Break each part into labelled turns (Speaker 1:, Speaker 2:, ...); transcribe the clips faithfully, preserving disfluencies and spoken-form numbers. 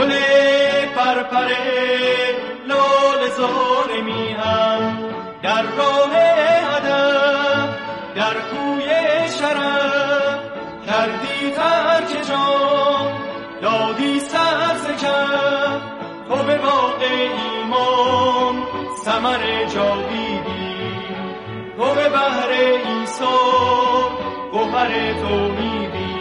Speaker 1: گل پرپره لاله زار میهم در راه هدف در کوی شرف کردی ترک جان دادی سر ز کف تو به باغ ایمان ثمر جاویدی تو به بحر عیسی گوهر توحیدی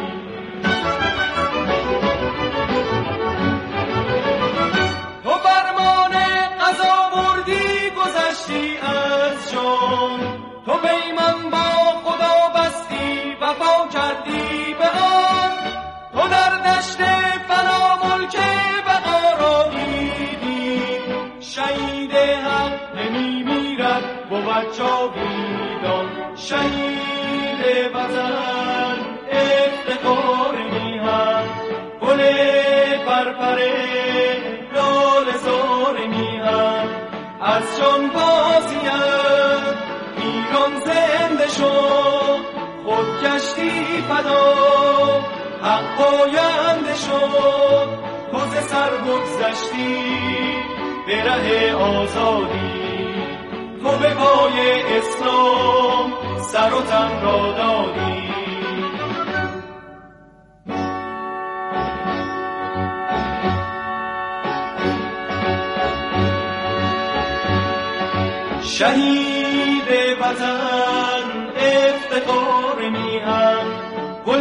Speaker 1: تو فرمان قضا بردی گذشتی از جان تو پیمان با خدا بستی وفا کردی به آن تو در دشت فنا ملک بقا را دیدی شهید حق نمی میرد بود جاویدان شهید وطن افتخار میهم گل پرپره لاله زار میهم از جان بازیم ایران زنده شد خود کشتی فدا حق پاینده شد تو ز سر بگذشتی به ره آزادی تو به پای اسلام سر و تن را دادی شهید وطن افتخار میهم گل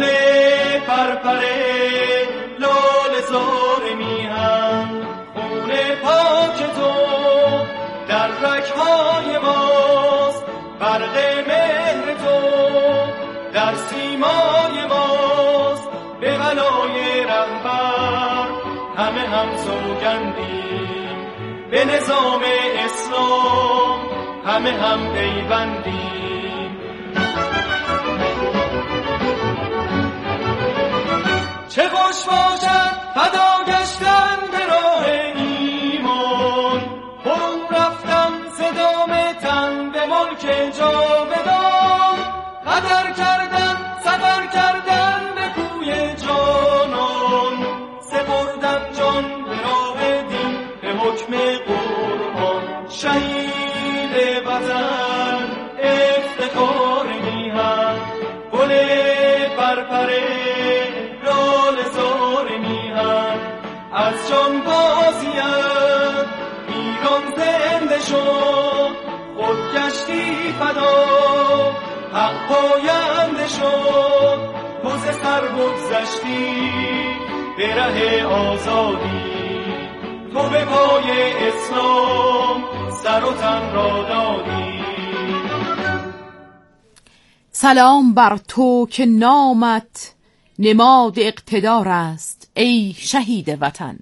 Speaker 1: پرپره لاله زار میهم خون پاک تو در رگ‌های ماست برق مهر تو در سیمای ماست به بلای رهبر همه هم سوگندیم به نظام اسلام همه هم پیوندیم چه خوش باشد فدا گشتن به راه ایمان برون رفتن ز دام تن به ملک جاودان قدر کردن سفر کردن به کوی جانان سپردن جان به راه دین به حکم قرآن شهید وطن افتخار میهم گل پرپره لاله زار میهم از جان بازیم ایران زنده شد خود کشتی فدا حق پاینده شد تو ز سر بگذشتی به ره آزادی تو به پای اسلام سر و تن را دادی
Speaker 2: سلام بر تو که نامت نماد اقتدار است ای شهید وطن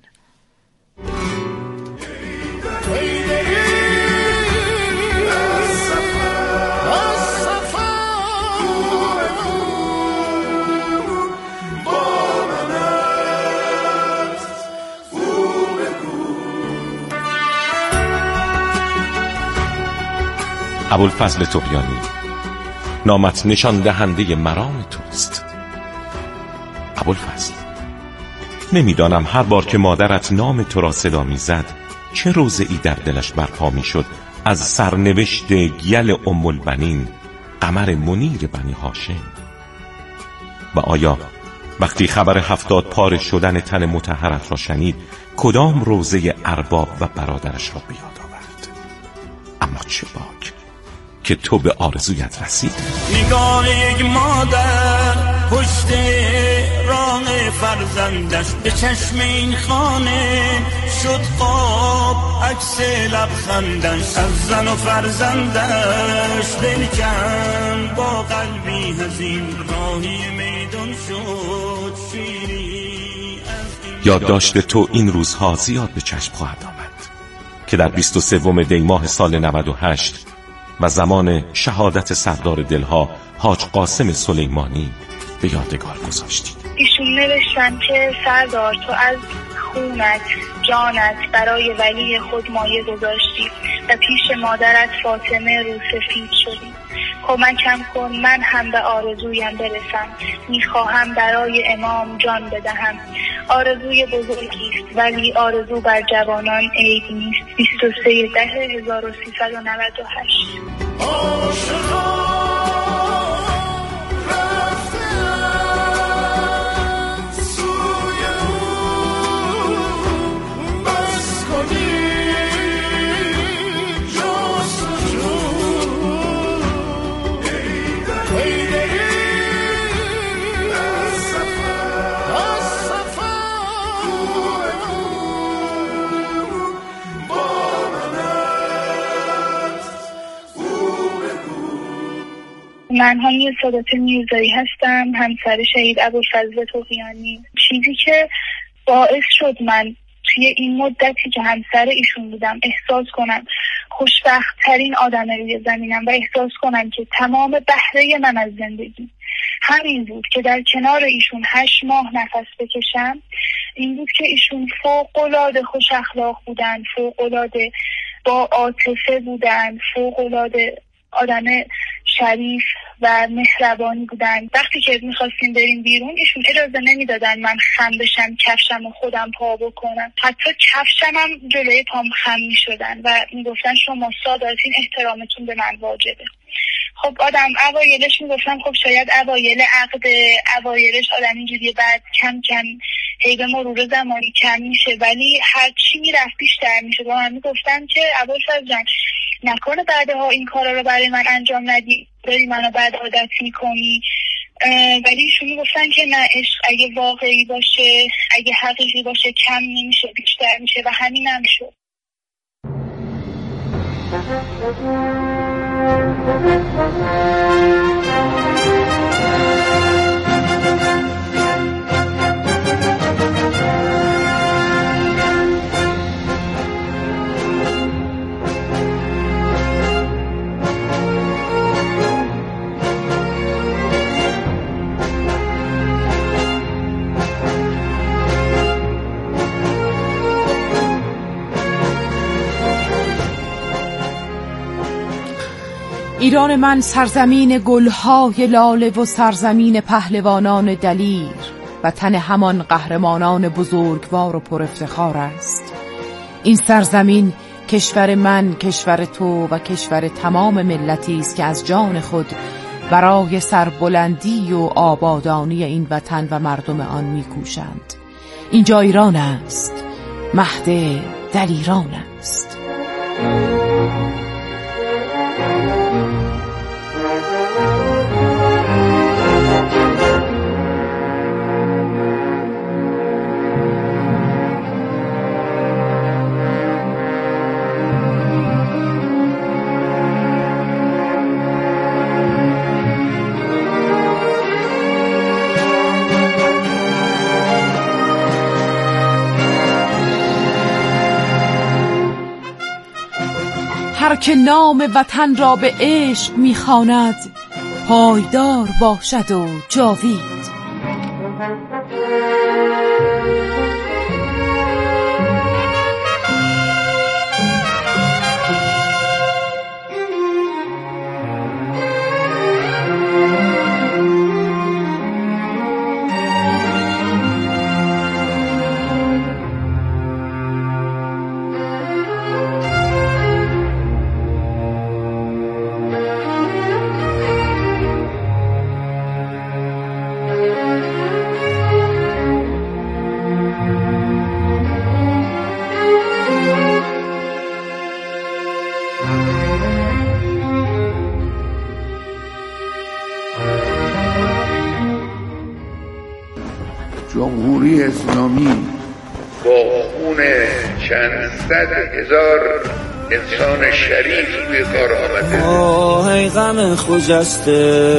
Speaker 3: ابوالفضل طغیانی نامت نشان دهنده مرام توست. ابوالفضل نمیدانم هر بار که مادرت نام تو را صدا میزد چه روزه‌ای در دلش برپا میشد از سرنوشت گیل ام البنین قمر منیر بنی هاشم. و آیا وقتی خبر هفتاد پاره شدن تن مطهرت را شنید کدام روزه ارباب و برادرش را بیاد آورد؟ اما چه باک که تو به آرزویت رسید.
Speaker 4: نگاه یک مادر پشت راه فرزندش به چشم این خانه شد خواب عکس لبخندش از زن و فرزندش دل کن با قلبی حزین راهی میدان شد شیری از
Speaker 3: یادداشت تو این روزها زیاد به چشم خواهد آمد که در بیست و سوم دی ماه سال نود و هشت و زمان شهادت سردار دلها حاج قاسم سلیمانی به یادگار گذاشتی.
Speaker 5: ایشون نوشتن که سردار تو از خونت جانت برای ولی خود مایه گذاشتی و پیش مادرت فاطمه روسفید شدیم. کمکم کن من هم به آرزویم برسم، میخواهم برای امام جان بدهم. آرزوی بزرگی است ولی آرزو بر جوانان عیب نیست. بیست و سه ده هزار و سیصد و نود و هشت. من هانی سادات میرزایی هستم، همسر شهید ابوالفضل طغیانی. چیزی که باعث شد من توی این مدتی که همسر ایشون بودم احساس کنم خوشبخت ترین آدم روی زمینم و احساس کنم که تمام بهره من از زندگی همین بود که در کنار ایشون هشت ماه نفس بکشم، این بود که ایشون فوق‌العاده خوش اخلاق بودن، فوق‌العاده با عاطفه بودن، فوق‌العاده آدم شریف و مهربانی بودن. وقتی که میخواستیم بریم بیرون ایشون اجازه نمیدادن من خم بشم، کفشم و خودم پا بکنم. حتی کفشم هم جلوی پام خم میشدن و میگفتن شما ساداتین، احترامتون به من واجبه. خب آدم اوایلش میگفتم خب شاید اوایل عقد، اوایلش آدم اینجوریه، بعد کم کم هی به مرور زمانی کم میشه، ولی هر چی میرفت بیشتر میشه. و من میگفتم که ابوالفضل جان نکنه بعدها این کارا رو برای من انجام ندی، داری منو بعد عادت میکنی. ولی ایشون میگفتن که نه، عشق اگه واقعی باشه، اگه حقیقی باشه کم نمیشه بیشتر میشه و همین هم شد.
Speaker 2: ایران من سرزمین گلهای لاله و سرزمین پهلوانان دلیر، وطن همان قهرمانان بزرگوار و پر افتخار است. این سرزمین کشور من، کشور تو و کشور تمام ملتی است که از جان خود برای سربلندی و آبادانی این وطن و مردم آن می‌کوشند. اینجا ایران است، مهد دلیران است. هر که نام وطن را به عشق می‌خواند، پایدار باشد و جاوید.
Speaker 6: جمهوری اسلامی با خون چند صد هزار انسان شریف به کار آمده.
Speaker 4: آه غم خجسته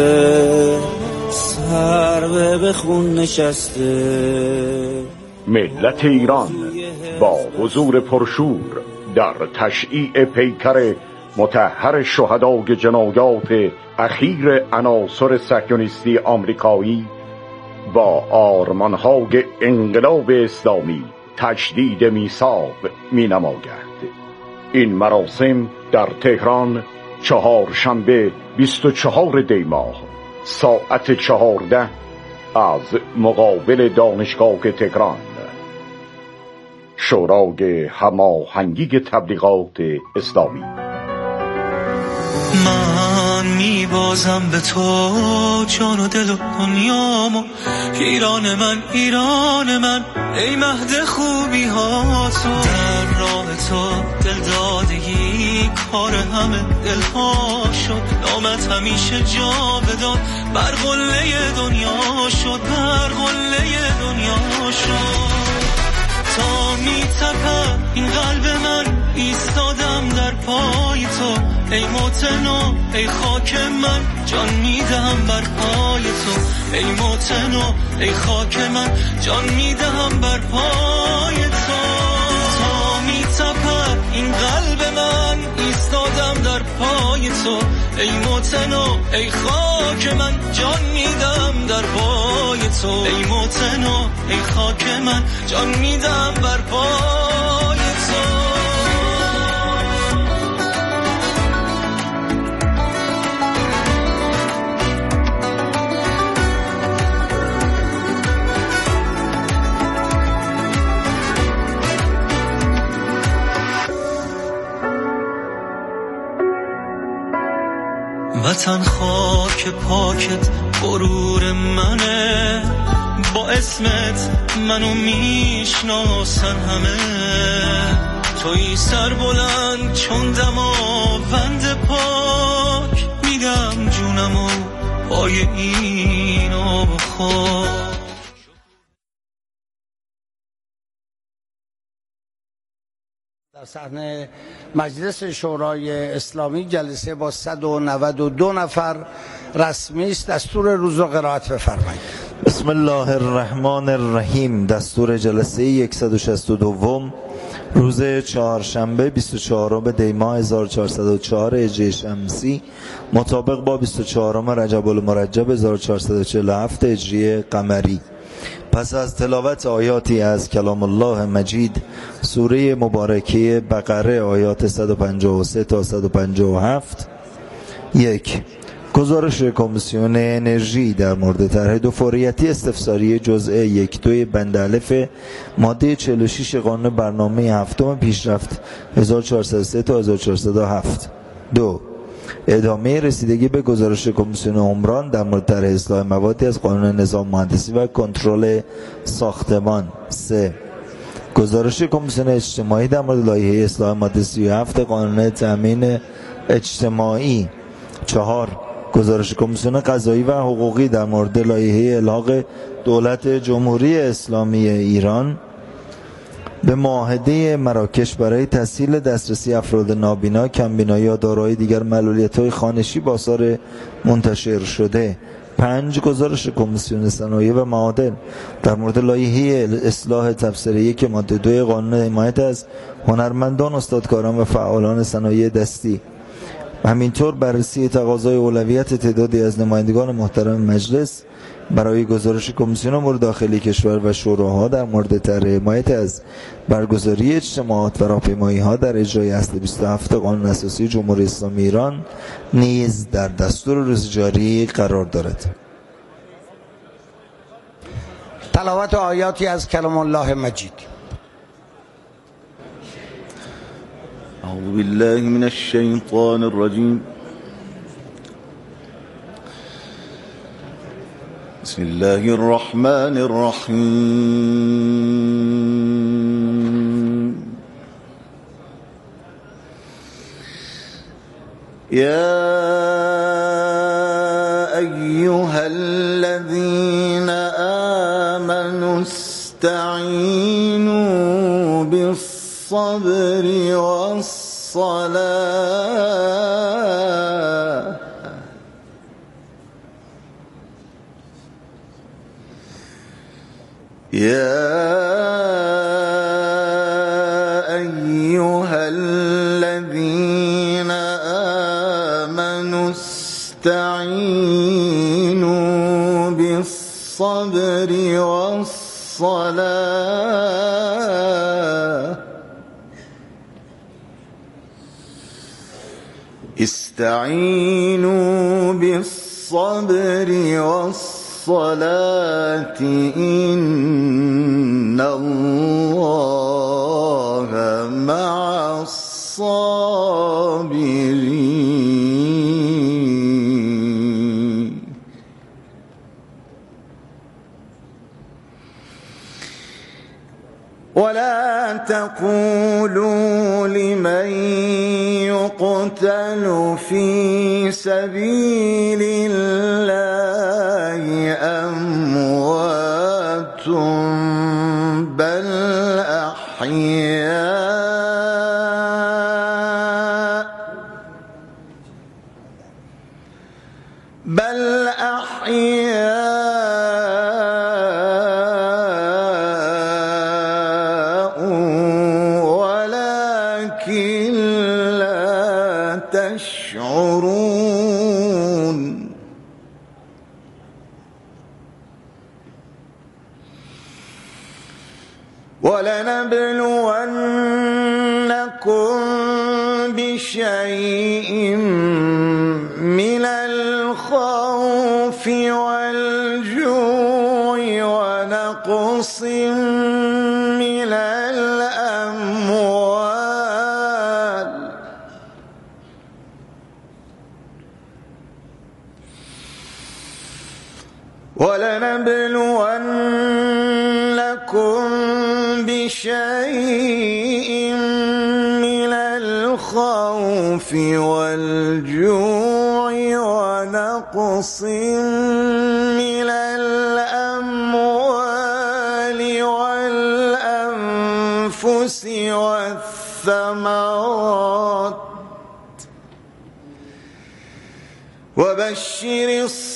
Speaker 4: سر به خون نشسته.
Speaker 7: ملت ایران با حضور پرشور در تشییع پیکر مطهر شهدای جنایات اخیر عناصر صهیونیستی آمریکایی با آرمانهای انقلاب اسلامی تجدید میثاق می نماید. این مراسم در تهران چهارشنبه بیست و چهارم دی ماه ساعت چهارده از مقابل دانشگاه تهران. شورای هماهنگی تبلیغات اسلامی.
Speaker 8: من میبازم به تو جان و دل و دنیامو، ایران من ایران من ای مهد خوبی ها تو. در راه تو دل دادگی کار همه دل ها شد، نامت همیشه جاودان بر قله دنیا شد، بر قله دنیا شد. تا میتپم این قلب من ایستادم در پای تو، ای موتنو ای خاک من جان میدهم بر پای تو، ای موتنو ای خاک من جان میدهم بر پای تو. تا میتپم این قلب من ایستادم در پای تو، ای موتنو ای خاک من جان میدم در پای تو، ای موتنو ای خاک من جان میدم بر پای تو. وطن خاک پاکت غرور منه، با اسمت منو میشناسن همه. توی سر بلند چون دماوند پاک، میدم جونمو پای اینو بخواه.
Speaker 9: در صحنه مجلس شورای اسلامی جلسه با صد و نود و دو نفر رسمی است. دستور روز را قرائت بفرمایید.
Speaker 10: بسم الله الرحمن الرحیم. دستور جلسه صد و شصت و دو روز چهارشنبه بیست و چهارم دی ماه هزار و چهارصد و چهار هجری شمسی مطابق با بیست و چهارم رجب المرجب هزار و چهارصد و چهل و هفت هجری قمری. پس از تلاوت آیاتی از کلام الله مجید سوره مبارکه بقره آیات صد و پنجاه و سه تا صد و پنجاه و هفت. یک، گزارش کمیسیون انرژی در مورد طرح دو فوریتی استفساری جزء یک دوی بند الف ماده چهل و شش قانون برنامه هفتم پیشرفت هزار و چهارصد و سه تا هزار و چهارصد و هفت. دو، ادامه رسیدگی به گزارش کمیسیون عمران در مورد طرح اصلاح موادی از قانون نظام مهندسی و کنترل ساختمان. سه، گزارش کمیسیون اجتماعی در مورد لایحه اصلاح ماده سی و هفت قانون تامین اجتماعی. چهار، گزارش کمیسیون قضایی و حقوقی در مورد لایحه الحاق دولت جمهوری اسلامی ایران به معاهده مراکش برای تسهیل دسترسی افراد نابینا، کمبینا یا دارای دیگر معلولیت‌های خوانشی با آثار منتشر شده. پنج، گزارش کمیسیون صنایع و معادن در مورد لایحه اصلاح تبصره یک ماده دو قانون حمایت از هنرمندان، استادکاران و فعالان صنایع دستی. همینطور بررسی تقاضای اولویت تعدادی از نمایندگان محترم مجلس برای گزارش کمیسیون امور داخلی کشور و شوراها در مورد طرح حمایت از برگزاری اجتماعات و راهپیمایی‌ها در اجرای اصل بیست و هفت قانون اساسی جمهوری اسلامی ایران نیز در دستور روز جاری قرار دارد.
Speaker 9: تلاوت آیاتی از کلام الله مجید.
Speaker 11: اعوذ بالله من الشیطان الرجیم. بسم الله الرحمن الرحیم. یا ایها الذین آمنوا استعینوا بالصبر والصلاة يا أيها الذين آمنوا استعينوا بالصبر والصلاة. استعینوا بالصبر والصلاة إن الله مع الصابرين. ولا تقولوا لمن يقتل في سبيل الله أموات بل أحياء بل أحياء ولكن لا تشعرون. ولنبلونكم بشيء من الخوف والجوع ونقص من الأموال ولنبلونكم بشيء من الخوف والجوع ونقص من الأموال والأنفس والثمرات وبشر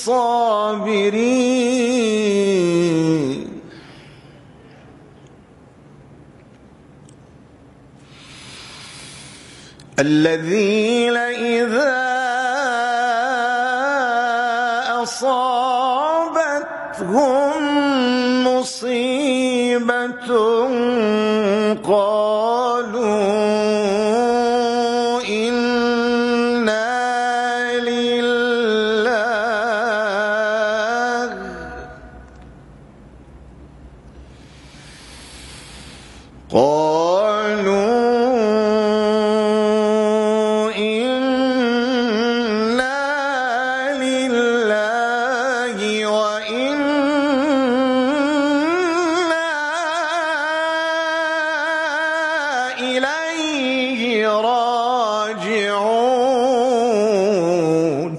Speaker 11: الصابرين. الذين إذا أصابتهم مصيبة قالوا إنا لله قالوا إليه راجعون.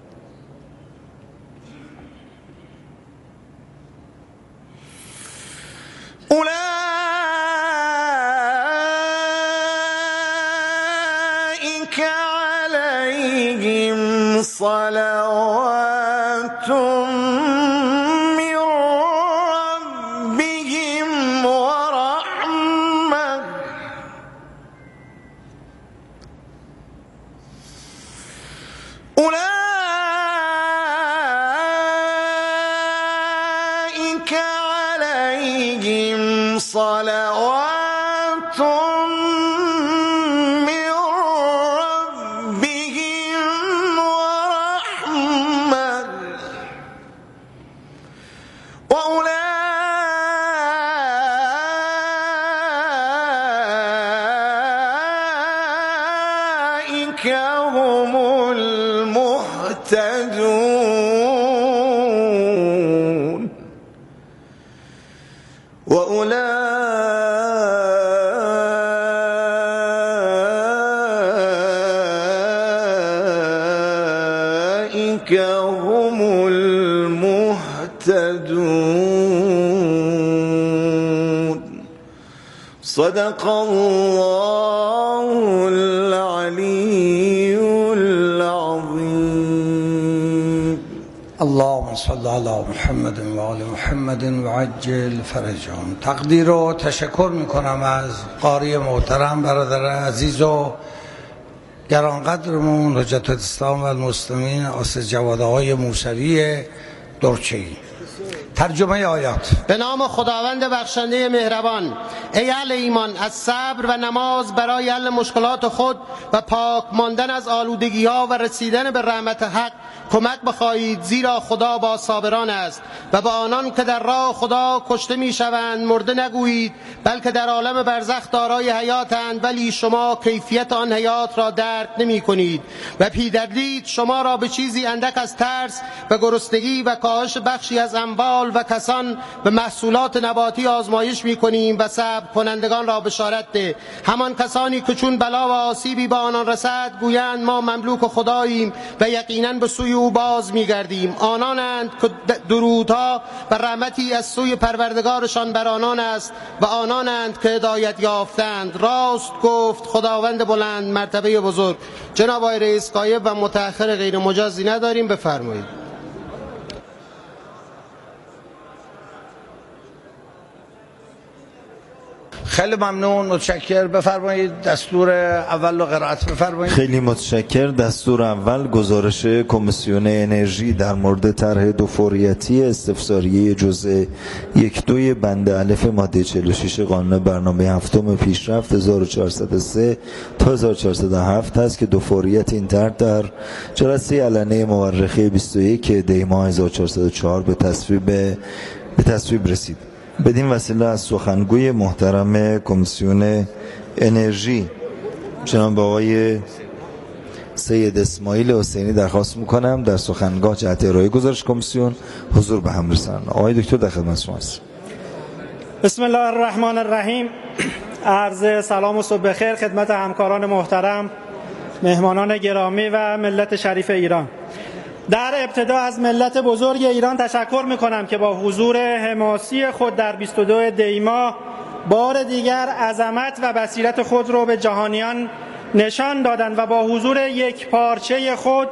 Speaker 11: أولئك عليهم صلوات من ربهم ورحمة أولئك عليهم صلوات من ربهم ورحمة وأولئك هم المهتدون. وأولئك هم المهتدون. صدق الله العلي العظيم.
Speaker 9: اللهم صل على محمد و آل محمد و عجل فرجهم. تقدیر و تشکر میکنم از قاری محترم برادر عزیز و گرانقدرمون حجت الاسلام و المسلمین آستاذ جواد آقای موسوی درچه‌ای. ترجمه آیات.
Speaker 12: به نام خداوند بخشنده مهربان. ای اهل ایمان، از صبر و نماز برای حل مشکلات خود و پاک ماندن از آلودگی ها و رسیدن به رحمت حق کمک بخواهید، زیرا خدا با صابران است. و با آنان که در راه خدا کشته می شوند مرده نگویید، بلکه در عالم برزخ دارای حیاتند، ولی شما کیفیت آن حیات را درک نمی کنید. و پیدردید شما را به چیزی اندک از ترس و گرسنگی و کاهش بخشی از اموال و کسان به محصولات نباتی آزمایش می کنیم و صبر کنندگان را بشارت ده. همان کسانی که چون بلا و آسیبی با آنان رسد گویند ما مملوک خداییم و یقینا به سوی او باز می گردیم. آنانند که درودها و رحمتی از سوی پروردگارشان بر آنان است و آنانند که هدایت یافتند. راست گفت خداوند بلند مرتبه بزرگ. جناب آقای رئیس غایب و متأخر غیر مجازی نداریم، بفرمایید.
Speaker 9: خیلی ممنون، متشکر. بفرمایید دستور اول رو قرائت بفرمایید.
Speaker 10: خیلی متشکر. دستور اول گزارش کمیسیون انرژی در مورد طرح دو فوریتی استفساریه جزء یک دوی بند الف ماده چهل و شش قانون برنامه هفتم پیشرفت هزار و چهارصد و سه تا هزار و چهارصد و هفت است که دو فوریت این طرح در جلسه علنی مورخه بیست و یک دی ماه هزار و چهارصد و چهار به تصویب به تصویب رسید. بدین وسیله از سخنگوی محترم کمیسیون انرژی جناب آقای سید اسماعیل حسینی درخواست میکنم در سخنگاه جهت ارائه گزارش کمیسیون حضور به هم رسانند. آقای دکتر در خدمت شما هستم.
Speaker 13: بسم الله الرحمن الرحیم. عرض سلام و صبح بخیر خدمت همکاران محترم، مهمانان گرامی و ملت شریف ایران. در ابتدا از ملت بزرگ ایران تشکر میکنم که با حضور حماسی خود در بیست و دو دی ماه بار دیگر عظمت و بصیرت خود را به جهانیان نشان دادند و با حضور یک پارچه خود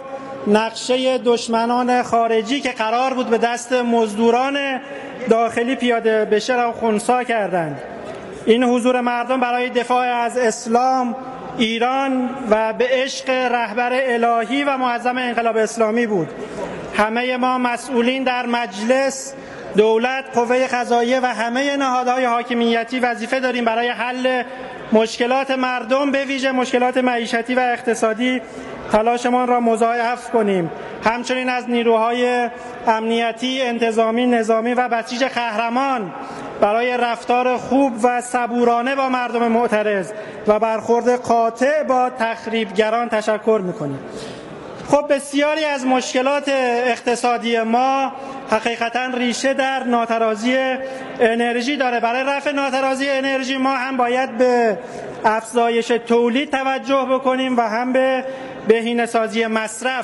Speaker 13: نقشه دشمنان خارجی که قرار بود به دست مزدوران داخلی پیاده بشه را خنثی کردند. این حضور مردم برای دفاع از اسلام، ایران و به عشق رهبر الهی و معظم انقلاب اسلامی بود. همه ما مسئولین در مجلس، دولت، قوه قضاییه و همه نهادهای حاکمیتی وظیفه داریم برای حل مشکلات مردم، به ویژه مشکلات معیشتی و اقتصادی تلاشمان را مضاعف کنیم. همچنین از نیروهای امنیتی، انتظامی، نظامی و بسیج قهرمان برای رفتار خوب و صبورانه با مردم معترض و برخورد قاطع با تخریبگران تشکر می‌کنیم. خب بسیاری از مشکلات اقتصادی ما حقیقتاً ریشه در ناترازی انرژی داره. برای رفع ناترازی انرژی ما هم باید به افزایش تولید توجه بکنیم و هم به بهینه‌سازی مصرف.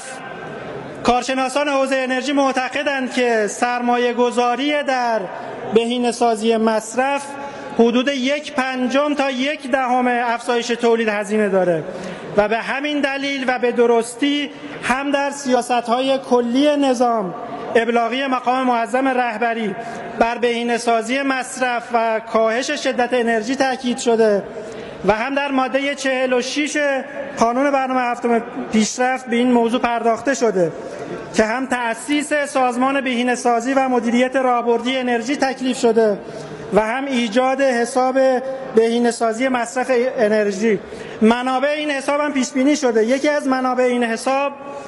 Speaker 13: کارشناسان حوزه انرژی معتقدند که سرمایه گذاری در بهینه‌سازی مصرف حدود یک پنجم تا یک دهم افزایش تولید هزینه داره و به همین دلیل و به درستی هم در سیاست‌های کلی نظام ابلاغی مقام معظم رهبری بر بهینه‌سازی مصرف و کاهش شدت انرژی تاکید شده و هم در ماده چهل و شش قانون برنامه هفتم پیشرفت به این موضوع پرداخته شده که هم تأسیس سازمان بهینه‌سازی و مدیریت راهبردی انرژی تکلیف شده و هم ایجاد حساب بهینه‌سازی مصرف انرژی. منابع این حساب هم پیش بینی شده. یکی از منابع این حساب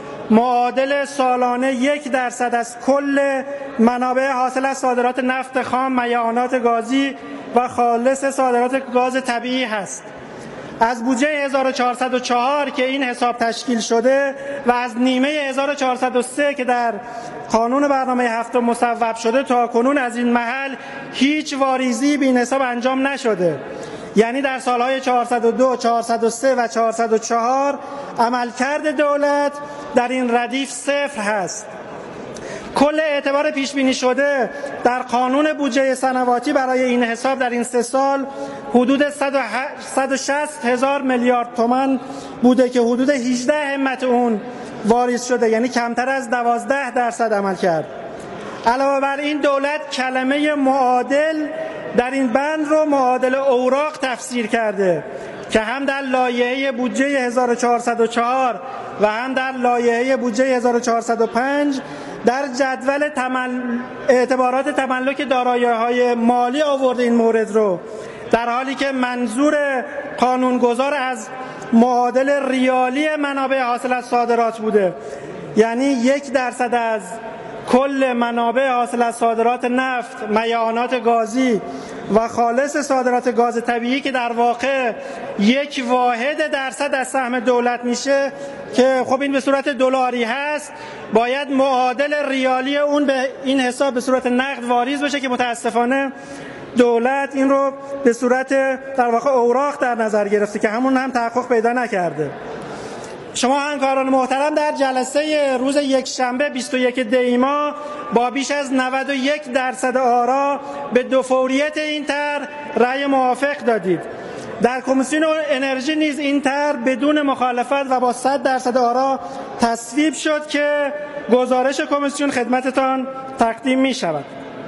Speaker 13: معادل سالانه یک درصد از کل منابع حاصل از صادرات نفت خام، میعانات گازی و خالص صادرات گاز طبیعی هست. از بودجه هزار و چهارصد و چهار که این حساب تشکیل شده و از نیمه هزار و چهارصد و سه که در قانون برنامه هفتم مصوب شده تا کنون از این محل هیچ واریزی بین حساب انجام نشده. یعنی در سالهای چهارصد و دو، چهارصد و سه و چهارصد و چهار عملکرد دولت در این ردیف صفر هست. کل اعتبار پیش بینی شده در قانون بودجه سنواتی برای این حساب در این سه سال حدود صد و شصت هزار میلیارد تومان بوده که حدود هجده همت اون واریز شده، یعنی کمتر از دوازده درصد عمل کرد. علاوه بر این دولت کلمه معادل در این بند رو معادل اوراق تفسیر کرده که هم در لایحه بودجه هزار و چهارصد و چهار و هم در لایحه بودجه هزار و چهارصد و پنج در جدول تمل... اعتبارات تملک دارایی‌های مالی آورده این مورد رو، در حالی که منظور قانونگذار از معادل ریالی منابع حاصل از صادرات بوده، یعنی یک درصد از کل منابع حاصل از صادرات نفت، میعانات گازی و خالص صادرات گاز طبیعی که در واقع یک واحد درصد از سهم دولت میشه که خب این به صورت دلاری هست، باید معادل ریالی اون به این حساب به صورت نقد واریز بشه که متاسفانه دولت این رو به صورت در واقع اوراق در نظر گرفته که همون هم تحقق پیدا نکرده. شما همکاران محترم در جلسه روز یک شنبه بیست و یک دی ماه با بیش از نود و یک درصد آرا به دو فوریت این طرح رأی موافق دادید. در کمیسیون انرژی نیز این طرح بدون مخالفت و با صد درصد آرا تصویب شد که گزارش کمیسیون خدمتتان تقدیم می شود.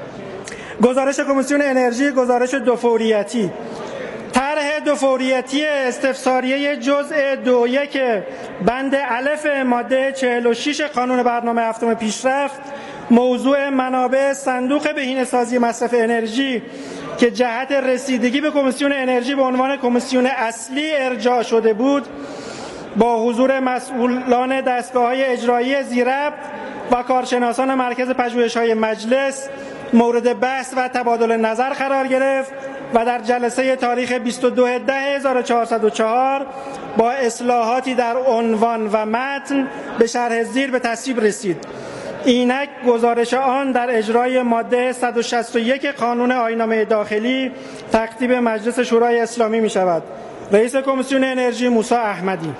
Speaker 13: گزارش کمیسیون انرژی، گزارش دو فوریتی. طرح دو فوریتی استفساریه جزء دو یک بند الف ماده چهل و شش قانون برنامه هفتم پیشرفت موضوع منابع صندوق بهینه‌سازی مصرف انرژی که جهت رسیدگی به کمیسیون انرژی به عنوان کمیسیون اصلی ارجاع شده بود، با حضور مسئولان دستگاه‌های اجرایی ذی‌ربط و کارشناسان مرکز پژوهش‌های مجلس مورد بحث و تبادل نظر قرار گرفت و در جلسه تاریخ بیست و دو ده هزار و چهارصد و چهار با اصلاحاتی در عنوان و متن به شرح زیر به تصویب رسید. اینک گزارش آن در اجرای ماده صد و شصت و یک قانون آیین‌نامه داخلی تقدیم مجلس شورای اسلامی می شود. رئیس کمیسیون انرژی موسی احمدی.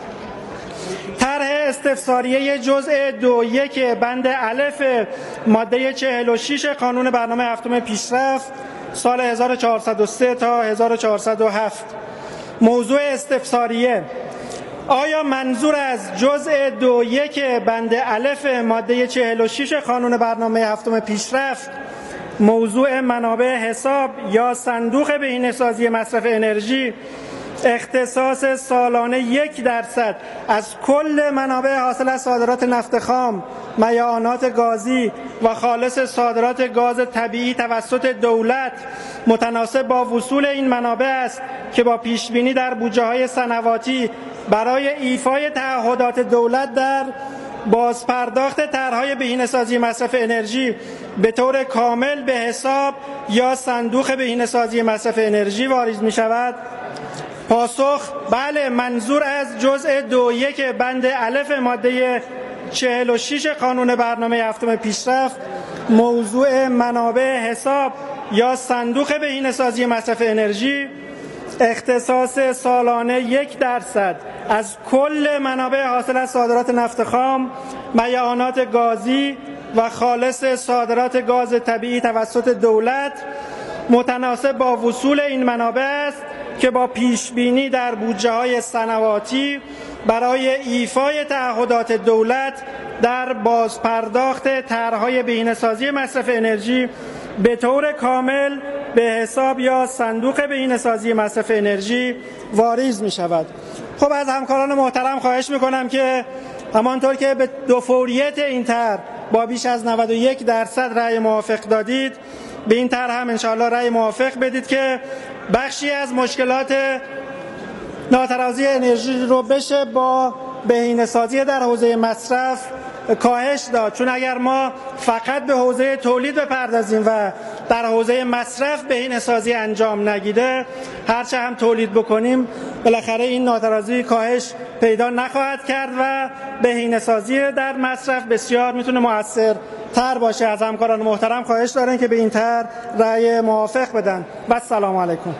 Speaker 13: طرح استفساریه جزء دو یک بند الف ماده چهل و شش قانون برنامه هفتم پیشرفت سال هزار و چهارصد و سه تا هزار و چهارصد و هفت. موضوع استفساریه: آیا منظور از جزء دو یک بند الف ماده چهل و شش قانون برنامه هفتم پیشرفت موضوع منابع حساب یا صندوق بهینه‌سازی مصرف انرژی اختصاص سالانه یک درصد از کل منابع حاصل از صادرات نفت خام، میعانات گازی و خالص صادرات گاز طبیعی توسط دولت متناسب با وصول این منابع است که با پیشبینی در بودجه‌های سنواتی برای ایفای تعهدات دولت در بازپرداخت طرح‌های بهینه‌سازی مصرف انرژی به طور کامل به حساب یا صندوق بهینه‌سازی مصرف انرژی واریز می‌شود؟ پاسخ: بله، منظور از جزء دو یک بند الف ماده چهل و شش قانون برنامه هفتم پیشرفت موضوع منابع حساب یا صندوق بهینه‌سازی مصرف انرژی اختصاص سالانه یک درصد از کل منابع حاصل از صادرات نفت خام، میعانات گازی و خالص صادرات گاز طبیعی توسط دولت متناسب با وصول این منابع است که با پیشبینی در بودجه‌های سنواتی برای ایفای تعهدات دولت در بازپرداخت طرح‌های بهینه‌سازی مصرف انرژی به طور کامل به حساب یا صندوق بهینه‌سازی مصرف انرژی واریز می شود. خب از همکاران محترم خواهش می کنم که همانطور که به دو فوریت این طرح با بیش از نود و یک درصد رأی موافق دادید، به این طرح هم انشاءالله رأی موافق بدید که بخشی از مشکلات ناترازی انرژی رو بشه با بهینه‌سازی در حوزه مصرف کاهش داد. چون اگر ما فقط به حوزه تولید بپردازیم و در حوزه مصرف بهینه‌سازی انجام نگیره، هرچه هم تولید بکنیم بالاخره این ناترازی کاهش پیدا نخواهد کرد و بهینه‌سازی در مصرف بسیار میتونه مؤثر تر باشه. از همکاران محترم خواهش دارن که به این طرح رأی موافق بدن و السلام علیکم.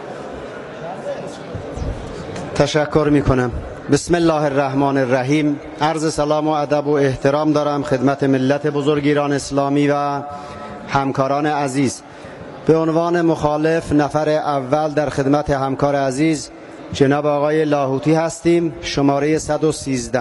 Speaker 12: تشکر میکنم. بسم الله الرحمن الرحیم. عرض سلام و ادب و احترام دارم خدمت ملت بزرگ ایران اسلامی و همکاران عزیز. به عنوان مخالف نفر اول در خدمت همکار عزیز جناب آقای لاهوتی هستیم، شماره صد و سیزده.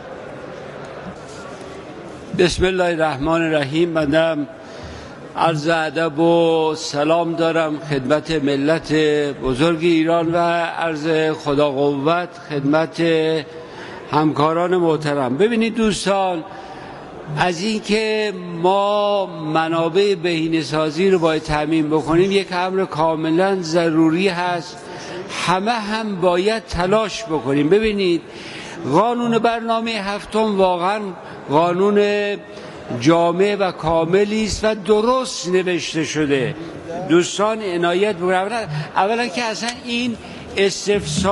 Speaker 14: بسم الله الرحمن الرحیم. منم عرض ادب و سلام دارم خدمت ملت بزرگ ایران و عرض خدا قوت خدمت همکاران محترم. ببینید دوستان، از اینکه ما منابع بهینه‌سازی رو باید تامین بکنیم یک امر کاملا ضروری هست. همه هم باید تلاش بکنیم. ببینید قانون برنامه هفتم واقعا قانون جامع و کاملی است و درست نوشته شده. دوستان عنایت بکنید. اولا که اصلا این استفسار